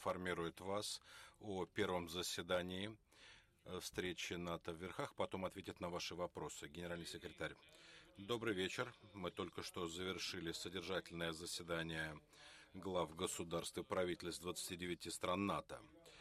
проинформирует вас о первом заседании встречи НАТО в Верхах, потом ответит на ваши вопросы. Генеральный секретарь. Добрый вечер. Мы только что завершили содержательное заседание глав государств и правительств 29 стран НАТО.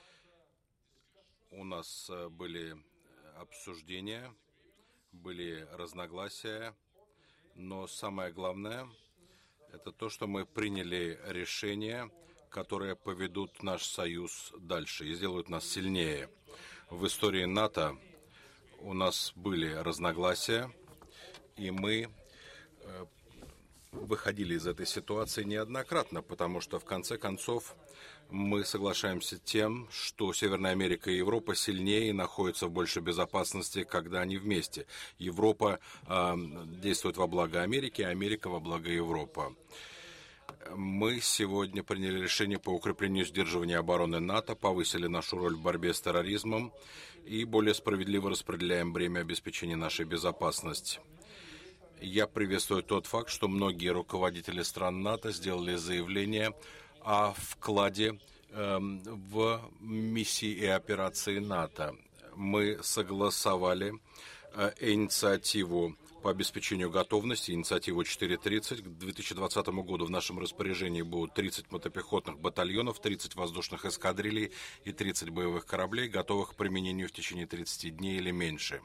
У нас были обсуждения, были разногласия, но самое главное – это то, что мы приняли решения, которые поведут наш союз дальше и сделают нас сильнее. В истории НАТО у нас были разногласия, и мы выходили из этой ситуации неоднократно, потому что в конце концов мы соглашаемся тем, что Северная Америка и Европа сильнее и находятся в большей безопасности, когда они вместе. Европа действует во благо Америки, а Америка во благо Европы. Мы сегодня приняли решение по укреплению сдерживания обороны НАТО, повысили нашу роль в борьбе с терроризмом и более справедливо распределяем бремя обеспечения нашей безопасности. Я приветствую тот факт, что многие руководители стран НАТО сделали заявление о вкладе в миссии и операции НАТО. Мы согласовали инициативу по обеспечению готовности, инициативу 4.30. К 2020 году в нашем распоряжении будут 30 мотопехотных батальонов, 30 воздушных эскадрилей и 30 боевых кораблей, готовых к применению в течение 30 дней или меньше.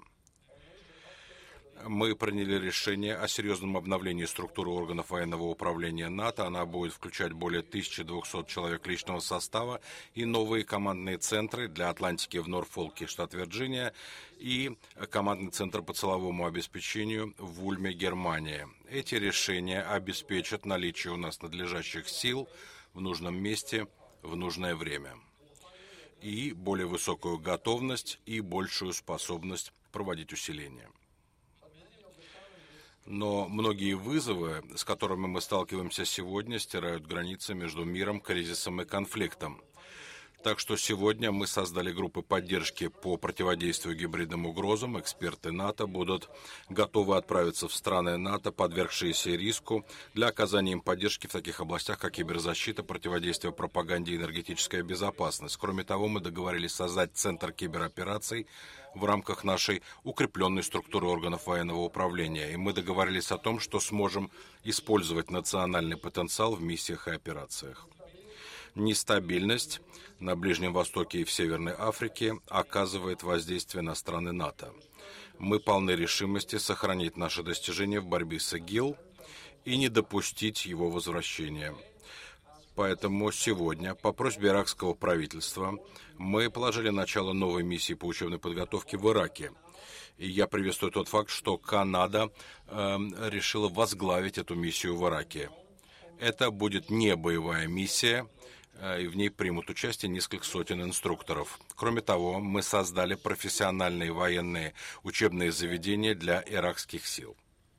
Мы приняли решение о серьезном обновлении структуры органов военного управления НАТО. Она будет включать более 1200 человек личного состава и новые командные центры для Атлантики в Норфолке, штат Вирджиния, и командный центр по силовому обеспечению в Ульме, Германия. Эти решения обеспечат наличие у нас надлежащих сил в нужном месте в нужное время и более высокую готовность и большую способность проводить усиление. Но многие вызовы, с которыми мы сталкиваемся сегодня, стирают границы между миром, кризисом и конфликтом. Так что сегодня мы создали группы поддержки по противодействию гибридным угрозам. Эксперты НАТО будут готовы отправиться в страны НАТО, подвергшиеся риску, для оказания им поддержки в таких областях, как киберзащита, противодействие пропаганде и энергетическая безопасность. Кроме того, мы договорились создать Центр киберопераций в рамках нашей укрепленной структуры органов военного управления. И мы договорились о том, что сможем использовать национальный потенциал в миссиях и операциях. Нестабильность на Ближнем Востоке и в Северной Африке оказывает воздействие на страны НАТО. Мы полны решимости сохранить наши достижения в борьбе с ИГИЛ и не допустить его возвращения. Поэтому сегодня, по просьбе иракского правительства, мы положили начало новой миссии по учебной подготовке в Ираке. И я приветствую тот факт, что Канада решила возглавить эту миссию в Ираке. Это будет не боевая миссия, и в ней примут участие несколько сотен инструкторов. Кроме того, мы создали профессиональные военные учебные заведения для иракских сил.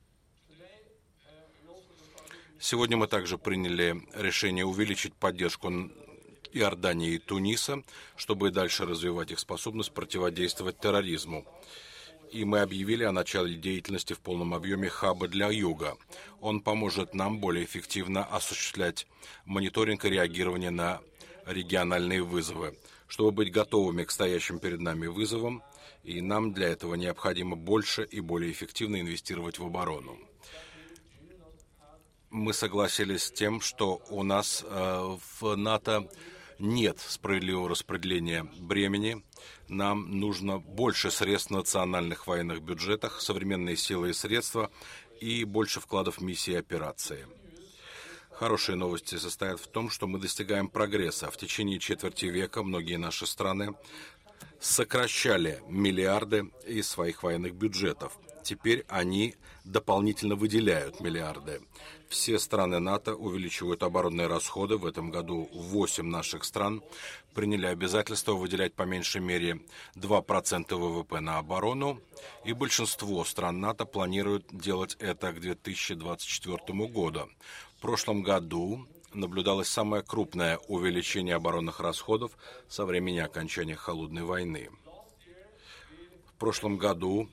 Сегодня мы также приняли решение увеличить поддержку Иордании и Туниса, чтобы дальше развивать их способность противодействовать терроризму. И мы объявили о начале деятельности в полном объеме хаба для Юга. Он поможет нам более эффективно осуществлять мониторинг и реагирование на региональные вызовы. Чтобы быть готовыми к стоящим перед нами вызовам, и нам для этого необходимо больше и более эффективно инвестировать в оборону. Мы согласились с тем, что у нас в НАТО нет справедливого распределения бремени. Нам нужно больше средств в национальных военных бюджетах, современные силы и средства и больше вкладов в миссии и операции. Хорошие новости состоят в том, что мы достигаем прогресса. В течение четверти века многие наши страны сокращали миллиарды из своих военных бюджетов. Теперь они дополнительно выделяют миллиарды. Все страны НАТО увеличивают оборонные расходы. В этом году 8 наших стран приняли обязательство выделять по меньшей мере 2% ВВП на оборону. И большинство стран НАТО планируют делать это к 2024 году. В прошлом году наблюдалось самое крупное увеличение оборонных расходов со времени окончания Холодной войны. В прошлом году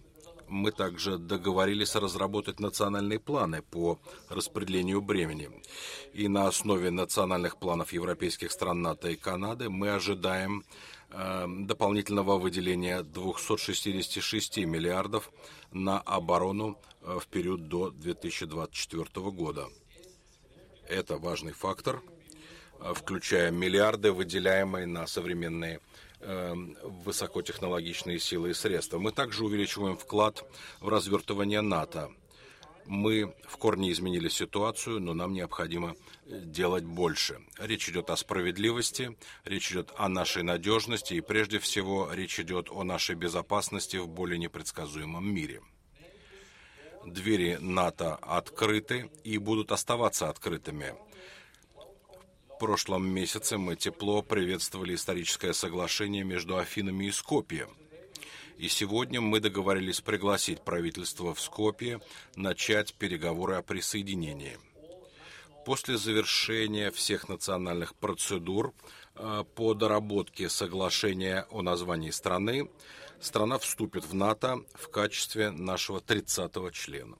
Мы также договорились разработать национальные планы по распределению бремени. И на основе национальных планов европейских стран НАТО и Канады мы ожидаем дополнительного выделения 266 миллиардов на оборону в период до 2024 года. Это важный фактор, включая миллиарды, выделяемые на современные высокотехнологичные силы и средства. Мы также увеличиваем вклад в развертывание НАТО. Мы в корне изменили ситуацию, но нам необходимо делать больше. Речь идет о справедливости, речь идет о нашей надежности и прежде всего речь идет о нашей безопасности в более непредсказуемом мире. Двери НАТО открыты и будут оставаться открытыми. В прошлом месяце мы тепло приветствовали историческое соглашение между Афинами и Скопье. И сегодня мы договорились пригласить правительство в Скопье начать переговоры о присоединении. После завершения всех национальных процедур по доработке соглашения о названии страны, страна вступит в НАТО в качестве нашего 30-го члена.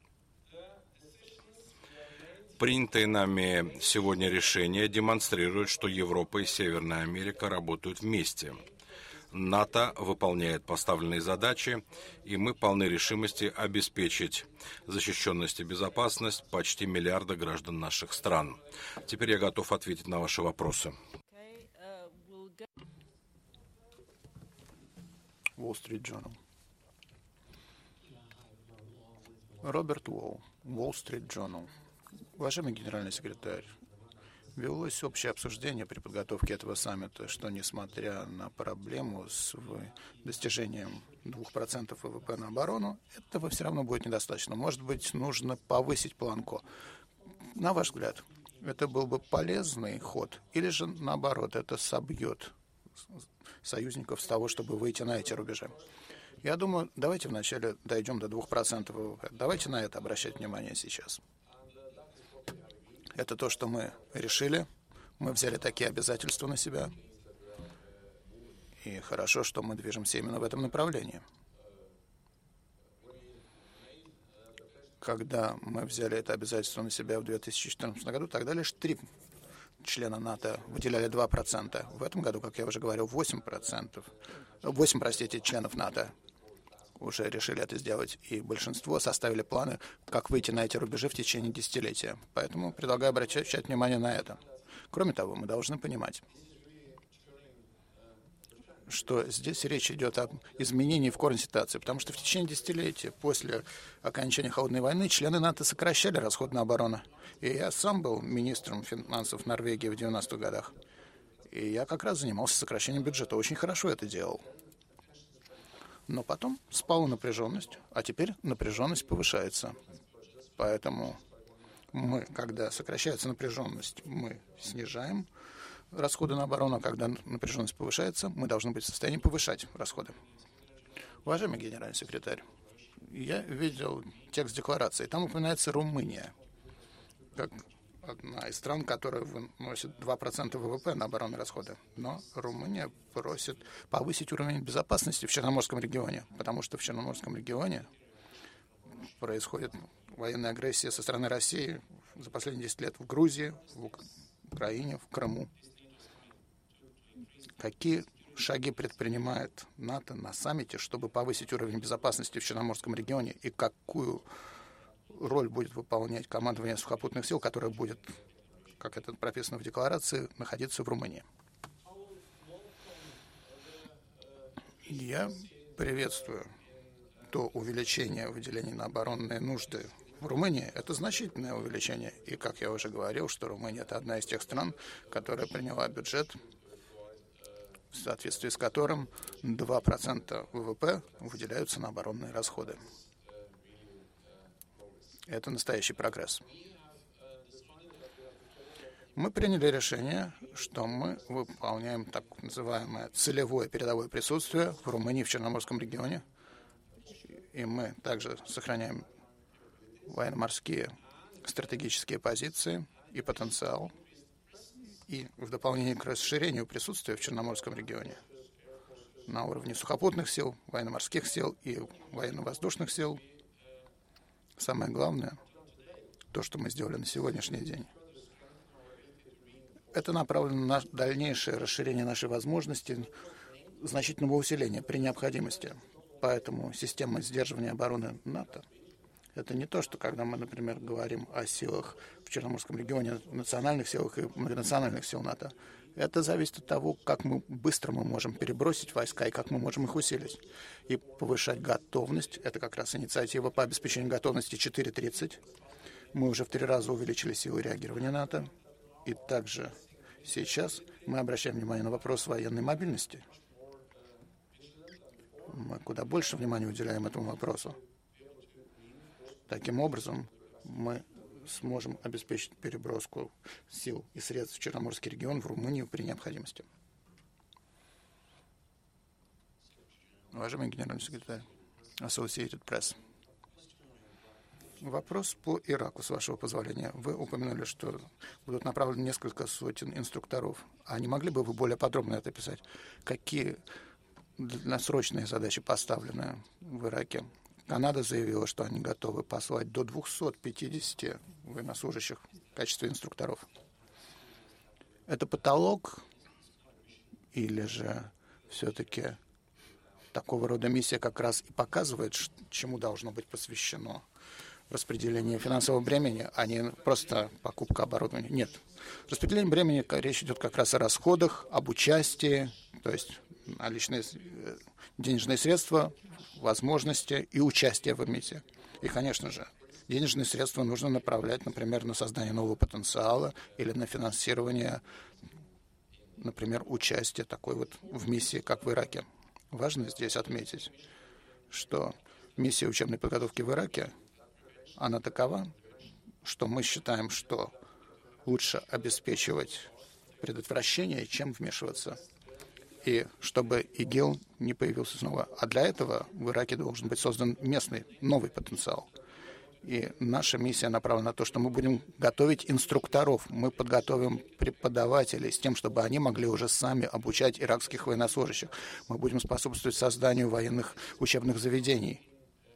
Принятые нами сегодня решения демонстрируют, что Европа и Северная Америка работают вместе. НАТО выполняет поставленные задачи, и мы полны решимости обеспечить защищенность и безопасность почти миллиарда граждан наших стран. Теперь я готов ответить на ваши вопросы. Wall Street Journal. Роберт Уолл, Wall Street Journal. Уважаемый генеральный секретарь, велось общее обсуждение при подготовке этого саммита, что несмотря на проблему с достижением 2% ВВП на оборону, этого все равно будет недостаточно. Может быть, нужно повысить планку. На ваш взгляд, это был бы полезный ход или же наоборот, это собьет союзников с того, чтобы выйти на эти рубежи? Я думаю, давайте вначале дойдем до 2% ВВП. Давайте на это обращать внимание сейчас. Это то, что мы решили. Мы взяли такие обязательства на себя. И хорошо, что мы движемся именно в этом направлении. Когда мы взяли это обязательство на себя в 2014 году, тогда лишь 3 члена НАТО выделяли 2%. В этом году, как я уже говорил, 8 членов НАТО уже решили это сделать, и большинство составили планы, как выйти на эти рубежи в течение десятилетия. Поэтому предлагаю обращать внимание на это. Кроме того, мы должны понимать, что здесь речь идет об изменении в корне ситуации, потому что в течение десятилетия после окончания Холодной войны члены НАТО сокращали расход на оборону. И я сам был министром финансов Норвегии в 90-х годах. И я как раз занимался сокращением бюджета. Очень хорошо это делал. Но потом спала напряженность, а теперь напряженность повышается. Поэтому мы, когда сокращается напряженность, мы снижаем расходы на оборону. Когда напряженность повышается, мы должны быть в состоянии повышать расходы. Уважаемый генеральный секретарь, я видел текст декларации. Там упоминается Румыния как одна из стран, которая выносит 2% ВВП на оборонные расходы. Но Румыния просит повысить уровень безопасности в Черноморском регионе, потому что в Черноморском регионе происходит военная агрессия со стороны России за последние 10 лет в Грузии, в Украине, в Крыму. Какие шаги предпринимает НАТО на саммите, чтобы повысить уровень безопасности в Черноморском регионе, и какую роль будет выполнять командование сухопутных сил, которое будет, как это прописано в декларации, находиться в Румынии? Я приветствую то увеличение выделений на оборонные нужды в Румынии. Это значительное увеличение. И, как я уже говорил, что Румыния – это одна из тех стран, которая приняла бюджет, в соответствии с которым 2% ВВП выделяются на оборонные расходы. Это настоящий прогресс. Мы приняли решение, что мы выполняем так называемое целевое передовое присутствие в Румынии, в Черноморском регионе. И мы также сохраняем военно-морские стратегические позиции и потенциал. И в дополнение к расширению присутствия в Черноморском регионе на уровне сухопутных сил, военно-морских сил и военно-воздушных сил. Самое главное, то, что мы сделали на сегодняшний день, это направлено на дальнейшее расширение нашей возможности, значительного усиления при необходимости. Поэтому система сдерживания обороны НАТО — это не то, что когда мы, например, говорим о силах в Черноморском регионе, национальных силах и многонациональных сил НАТО. Это зависит от того, как быстро мы можем перебросить войска и как мы можем их усилить. И повышать готовность — это как раз инициатива по обеспечению готовности 4.30. Мы уже в 3 раза увеличили силы реагирования НАТО. И также сейчас мы обращаем внимание на вопрос военной мобильности. Мы куда больше внимания уделяем этому вопросу. Таким образом, мы сможем обеспечить переброску сил и средств в Черноморский регион, в Румынию при необходимости. Уважаемый генеральный секретарь, Associated Press. Вопрос по Ираку, с вашего позволения. Вы упомянули, что будут направлены несколько сотен инструкторов. А не могли бы вы более подробно это описать? Какие срочные задачи поставлены в Ираке? Канада заявила, что они готовы послать до 250 военнослужащих в качестве инструкторов. Это потолок или же все-таки такого рода миссия как раз и показывает, чему должно быть посвящено распределение финансового бремени, а не просто покупка оборудования? Нет. Распределение бремени, речь идет как раз о расходах, об участии, то есть наличные денежные средства, возможности и участие в миссии. И, конечно же, денежные средства нужно направлять, например, на создание нового потенциала или на финансирование, например, участия такой вот в миссии, как в Ираке. Важно здесь отметить, что миссия учебной подготовки в Ираке, она такова, что мы считаем, что лучше обеспечивать предотвращение, чем вмешиваться. И чтобы ИГИЛ не появился снова. А для этого в Ираке должен быть создан местный, новый потенциал. И наша миссия направлена на то, что мы будем готовить инструкторов, мы подготовим преподавателей с тем, чтобы они могли уже сами обучать иракских военнослужащих. Мы будем способствовать созданию военных учебных заведений.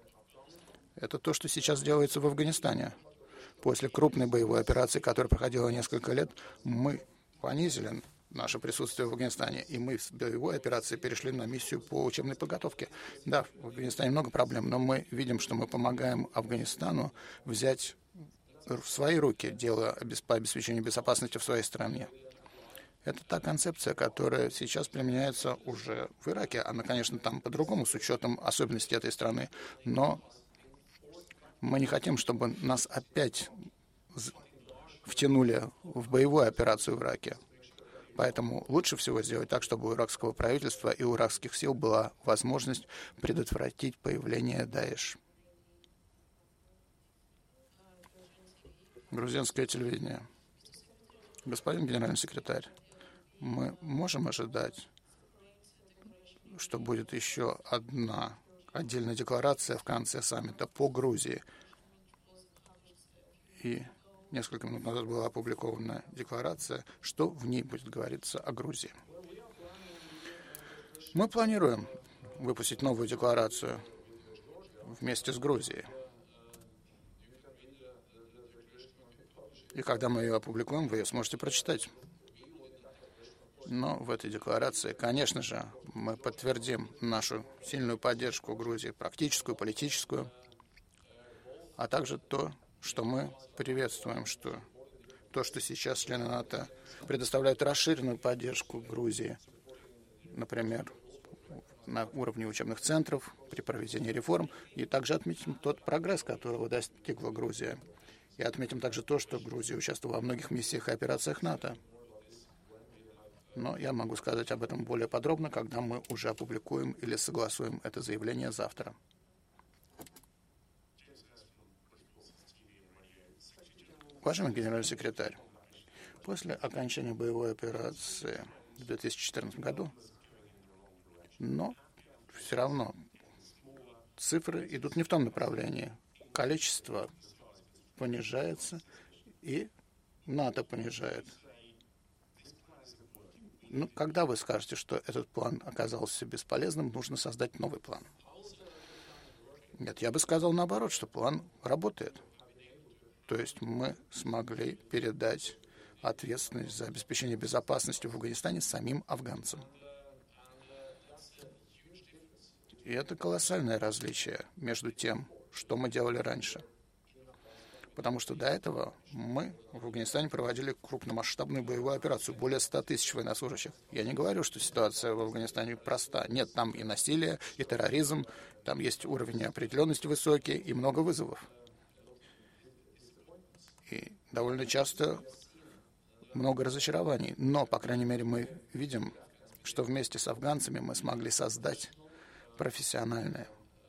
Это то, что сейчас делается в Афганистане. После крупной боевой операции, которая проходила несколько лет, мы понизили наше присутствие в Афганистане, и мы с боевой операции перешли на миссию по учебной подготовке. Да, в Афганистане много проблем, но мы видим, что мы помогаем Афганистану взять в свои руки дело по обеспечению безопасности в своей стране. Это та концепция, которая сейчас применяется уже в Ираке. Она, конечно, там по-другому, с учетом особенностей этой страны, но мы не хотим, чтобы нас опять втянули в боевую операцию в Ираке. Поэтому лучше всего сделать так, чтобы у иракского правительства и у иракских сил была возможность предотвратить появление Даиш. Грузинское телевидение. Господин генеральный секретарь, мы можем ожидать, что будет еще одна отдельная декларация в конце саммита по Грузии. И несколько минут назад была опубликована декларация, что в ней будет говориться о Грузии. Мы планируем выпустить новую декларацию вместе с Грузией. И когда мы ее опубликуем, вы ее сможете прочитать. Но в этой декларации, конечно же, мы подтвердим нашу сильную поддержку Грузии, практическую, политическую, а также то, что мы приветствуем, что то, что сейчас члены НАТО предоставляют расширенную поддержку Грузии, например, на уровне учебных центров, при проведении реформ, и также отметим тот прогресс, которого достигла Грузия. И отметим также то, что Грузия участвовала во многих миссиях и операциях НАТО. Но я могу сказать об этом более подробно, когда мы уже опубликуем или согласуем это заявление завтра. Уважаемый генеральный секретарь, после окончания боевой операции в 2014 году, но все равно цифры идут не в том направлении. Количество понижается, и НАТО понижает. Ну, когда вы скажете, что этот план оказался бесполезным, нужно создать новый план. Нет, я бы сказал наоборот, что план работает. То есть мы смогли передать ответственность за обеспечение безопасности в Афганистане самим афганцам. И это колоссальное различие между тем, что мы делали раньше. Потому что до этого мы в Афганистане проводили крупномасштабную боевую операцию, более 100 тысяч военнослужащих. Я не говорю, что ситуация в Афганистане проста. Нет, там и насилие, и терроризм, там есть уровень неопределенности высокий и много вызовов. И довольно часто много разочарований. Но, по крайней мере, мы видим, что вместе с афганцами мы смогли создать профессиональные,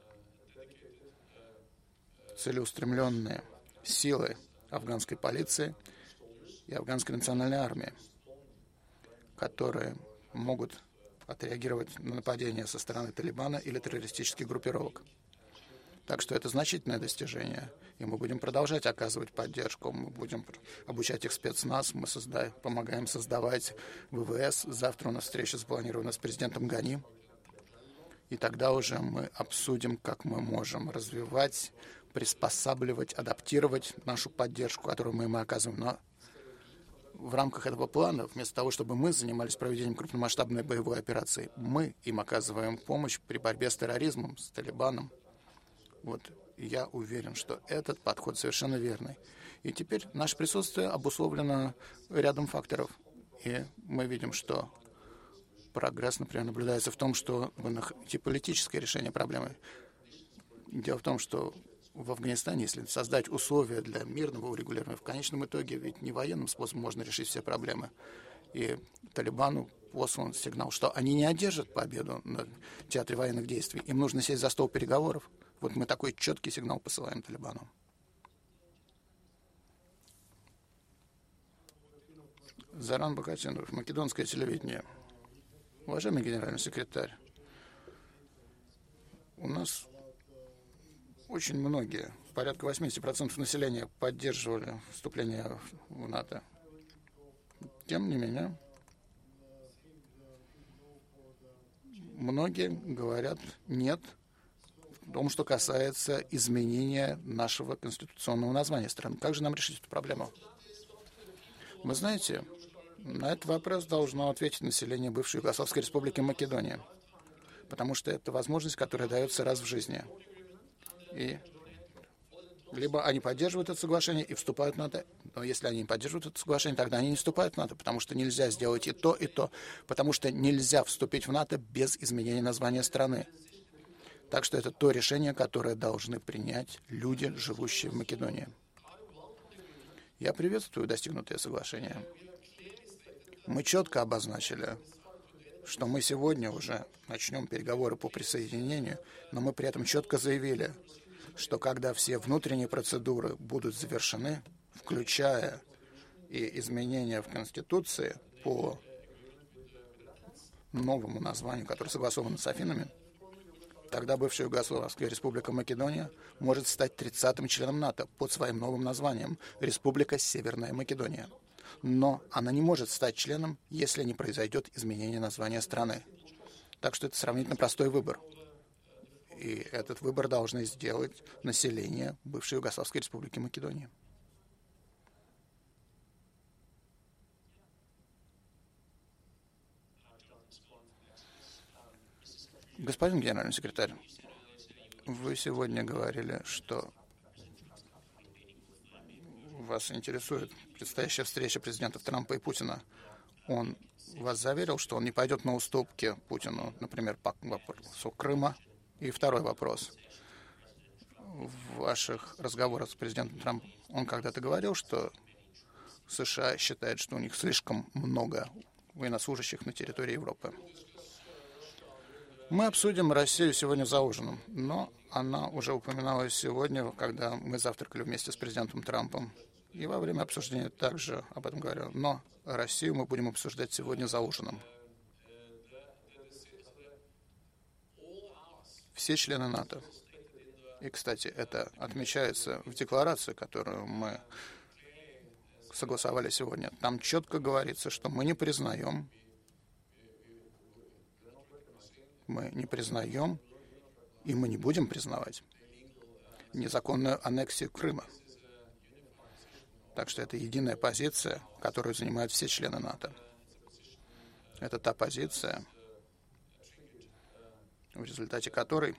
целеустремленные силы афганской полиции и афганской национальной армии, которые могут отреагировать на нападения со стороны Талибана или террористических группировок. Так что это значительное достижение, и мы будем продолжать оказывать поддержку, мы будем обучать их спецназ, мы помогаем создавать ВВС. Завтра у нас встреча запланирована с президентом Гани, и тогда уже мы обсудим, как мы можем развивать, приспосабливать, адаптировать нашу поддержку, которую мы им оказываем. Но в рамках этого плана, вместо того, чтобы мы занимались проведением крупномасштабной боевой операции, мы им оказываем помощь при борьбе с терроризмом, с Талибаном. Вот я уверен, что этот подход совершенно верный. И теперь наше присутствие обусловлено рядом факторов. И мы видим, что прогресс, например, наблюдается в том, что вы находите политическое решение проблемы. Дело в том, что в Афганистане, если создать условия для мирного урегулирования, в конечном итоге ведь не военным способом можно решить все проблемы. И Талибану послан сигнал, что они не одержат победу на театре военных действий. Им нужно сесть за стол переговоров. Вот мы такой четкий сигнал посылаем Талибану. Заран Бакатинов, Македонское телевидение. Уважаемый генеральный секретарь, у нас очень многие, порядка 80% населения поддерживали вступление в НАТО. Тем не менее, многие говорят «нет» в том, что касается изменения нашего конституционного названия страны. Как же нам решить эту проблему? Вы знаете, на этот вопрос должно ответить население бывшей Югославской республики Македония, потому что это возможность, которая дается раз в жизни. И либо они поддерживают это соглашение и вступают в НАТО, но если они не поддерживают это соглашение, тогда они не вступают в НАТО, потому что нельзя сделать и то, потому что нельзя вступить в НАТО без изменения названия страны. Так что это то решение, которое должны принять люди, живущие в Македонии. Я приветствую достигнутое соглашение. Мы четко обозначили, что мы сегодня уже начнем переговоры по присоединению, но мы при этом четко заявили, что когда все внутренние процедуры будут завершены, включая и изменения в Конституции по новому названию, которое согласовано с Афинами, тогда бывшая Югославская республика Македония может стать 30-м членом НАТО под своим новым названием «Республика Северная Македония». Но она не может стать членом, если не произойдет изменение названия страны. Так что это сравнительно простой выбор. И этот выбор должны сделать население бывшей Югославской республики Македония. Господин генеральный секретарь, вы сегодня говорили, что вас интересует предстоящая встреча президентов Трампа и Путина. Он вас заверил, что он не пойдет на уступки Путину, например, по вопросу Крыма? И второй вопрос. В ваших разговорах с президентом Трампом он когда-то говорил, что США считает, что у них слишком много военнослужащих на территории Европы. Мы обсудим Россию сегодня за ужином, но она уже упоминалась сегодня, когда мы завтракали вместе с президентом Трампом. И во время обсуждения также об этом говорил. Но Россию мы будем обсуждать сегодня за ужином. Все члены НАТО. И, кстати, это отмечается в декларации, которую мы согласовали сегодня. Там четко говорится, что мы не признаем Мы не признаем и мы не будем признавать незаконную аннексию Крыма. Так что это единая позиция, которую занимают все члены НАТО. Это та позиция, в результате которой...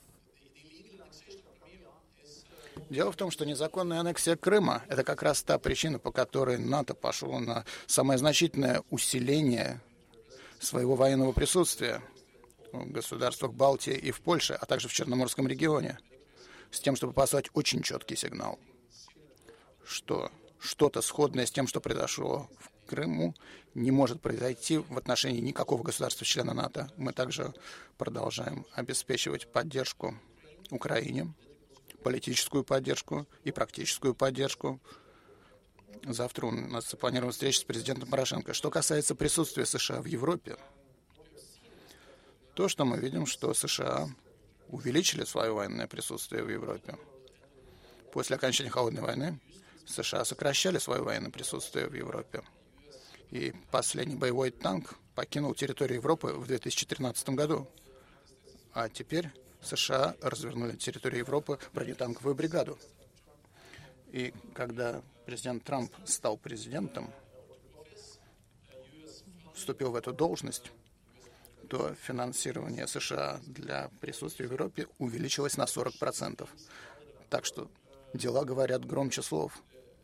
Дело в том, что незаконная аннексия Крыма – это как раз та причина, по которой НАТО пошло на самое значительное усиление своего военного присутствия в государствах Балтии и в Польше, а также в Черноморском регионе, с тем, чтобы послать очень четкий сигнал, что что-то сходное с тем, что произошло в Крыму, не может произойти в отношении никакого государства-члена НАТО. Мы также продолжаем обеспечивать поддержку Украине, политическую поддержку и практическую поддержку. Завтра у нас запланирована встреча с президентом Порошенко. Что касается присутствия США в Европе, то, что мы видим, что США увеличили свое военное присутствие в Европе. После окончания Холодной войны США сокращали свое военное присутствие в Европе. И последний боевой танк покинул территорию Европы в 2013 году. А теперь США развернули на территории Европы бронетанковую бригаду. И когда президент Трамп стал президентом, вступил в эту должность, то финансирование США для присутствия в Европе увеличилось на 40%. Так что дела говорят громче слов.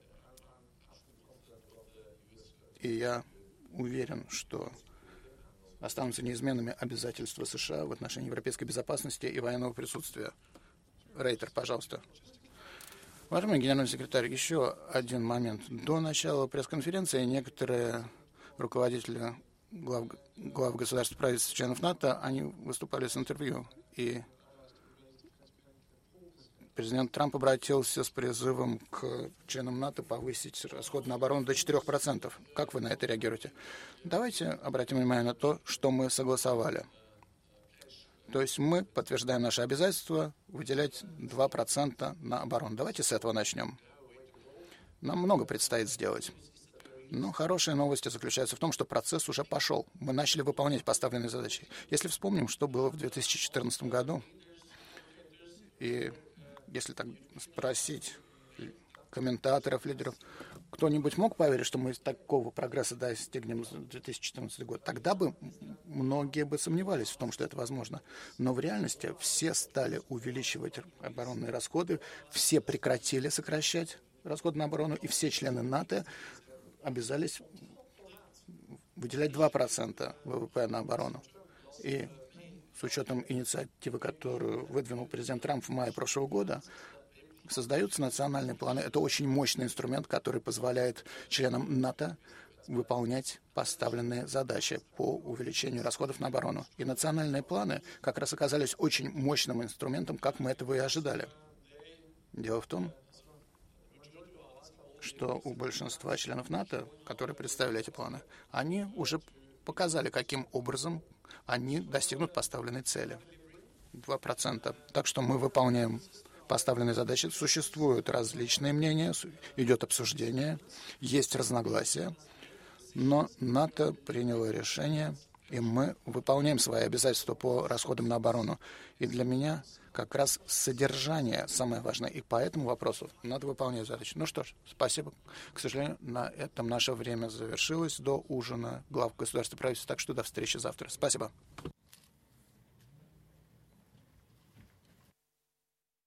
И я уверен, что останутся неизменными обязательства США в отношении европейской безопасности и военного присутствия. Рейтер, пожалуйста. Уважаемый генеральный секретарь, еще один момент. До начала пресс-конференции некоторые руководители глав государств, правительств, членов НАТО, они выступали с интервью. И президент Трамп обратился с призывом к членам НАТО повысить расход на оборону до 4%. Как вы на это реагируете? Давайте обратим внимание на то, что мы согласовали. То есть мы подтверждаем наше обязательство выделять 2% на оборону. Давайте с этого начнем. Нам много предстоит сделать. Но хорошие новости заключаются в том, что процесс уже пошел. Мы начали выполнять поставленные задачи. Если вспомним, что было в 2014 году, и если так спросить комментаторов, лидеров, кто-нибудь мог поверить, что мы такого прогресса достигнем в 2014 год? Тогда бы многие бы сомневались в том, что это возможно. Но в реальности все стали увеличивать оборонные расходы, все прекратили сокращать расходы на оборону, и все члены НАТО обязались выделять 2% ВВП на оборону. И с учетом инициативы, которую выдвинул президент Трамп в мае прошлого года, создаются национальные планы. Это очень мощный инструмент, который позволяет членам НАТО выполнять поставленные задачи по увеличению расходов на оборону. И национальные планы как раз оказались очень мощным инструментом, как мы этого и ожидали. Дело в том, что у большинства членов НАТО, которые представили эти планы, они уже показали, каким образом они достигнут поставленной цели. 2%. Так что мы выполняем поставленные задачи. Существуют различные мнения, идет обсуждение, есть разногласия, но НАТО приняло решение, и мы выполняем свои обязательства по расходам на оборону. И для меня как раз содержание самое важное, и по этому вопросу надо выполнять задачи. Ну что ж, спасибо. К сожалению, на этом наше время завершилось до ужина глав государств и правительств, так что до встречи завтра. Спасибо.